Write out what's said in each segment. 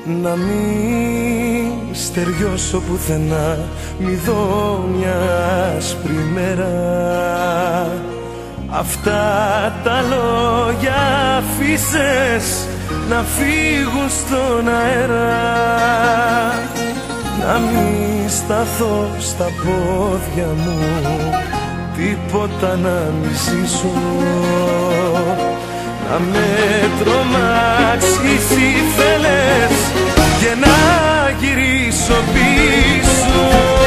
να μην στεριώσω πουθενά, μη δω μια άσπρη μέρα. Αυτά τα λόγια αφήσες να φύγουν στον αέρα, να μην σταθώ στα πόδια μου, τίποτα να μη ζήσω, να με τρομάξεις ήθελες και να γυρίσω πίσω.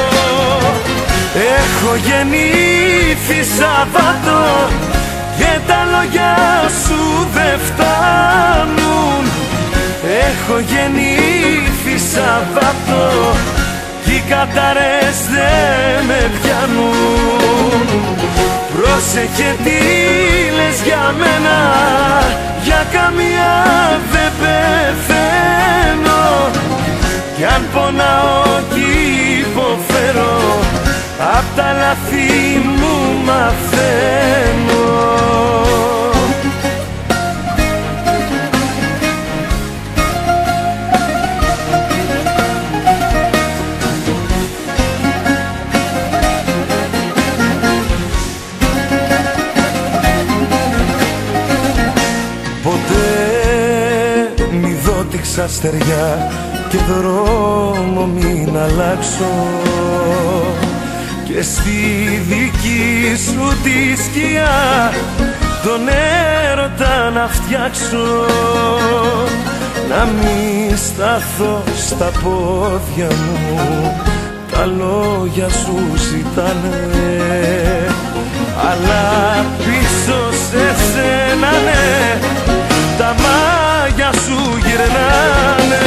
Έχω γεννήθει Σαββάτο και τα λόγια σου δεν φτάνουν. Έχω γεννήθει Σαββάτο κι οι κατάρες δεν με πιάνουν. Πρόσεχε τι λες για μένα, για καμία δεν πεθαίνω, κι αν πονάω κι υποφέρω, απ' τα λάθη μου μαθαίνω. Ποτέ μη δώτηξα στεριά και δρόμο μην αλλάξω, και στη δική σου τη σκιά τον έρωτα να φτιάξω, να μην σταθώ στα πόδια μου, τα λόγια σου ζητάνε, αλλά πίσω σε σένα ναι, τα μάγια σου γυρνάνε.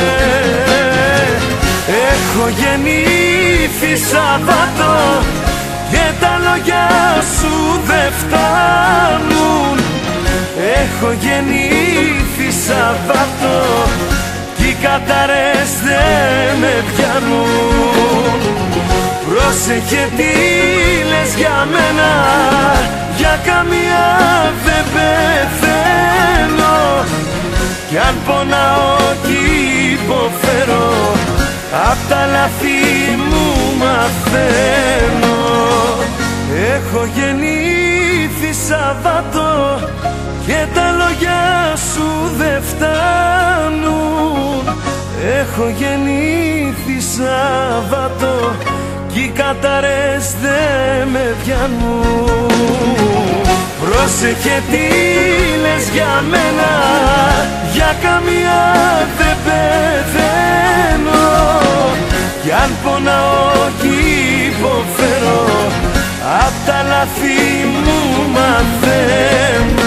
Έχω γεννήθει Σαββάτο και τα λόγια σου δεν φτάνουν. Έχω γεννήθει Σαββάτο κι οι κατάρες δεν με πιάνουν. Πρόσεχε τι λες για μένα, για καμία δεν πεθαίνω, κι αν πονάω κι υποφέρω, απ' τα λάθη μου μαθαίνω. Έχω γεννήθει Σαββάτο και τα λόγια σου δεν φτάνουν. Έχω γεννήθει Σαββάτο κι οι κατάρες δεν με πιάνουν. Πρόσεχε τι λες για μένα, για καμία δεν πεθαίνω, κι αν πονάω κι υποφέρω, απ' τα λάθη μου μαθαίνω.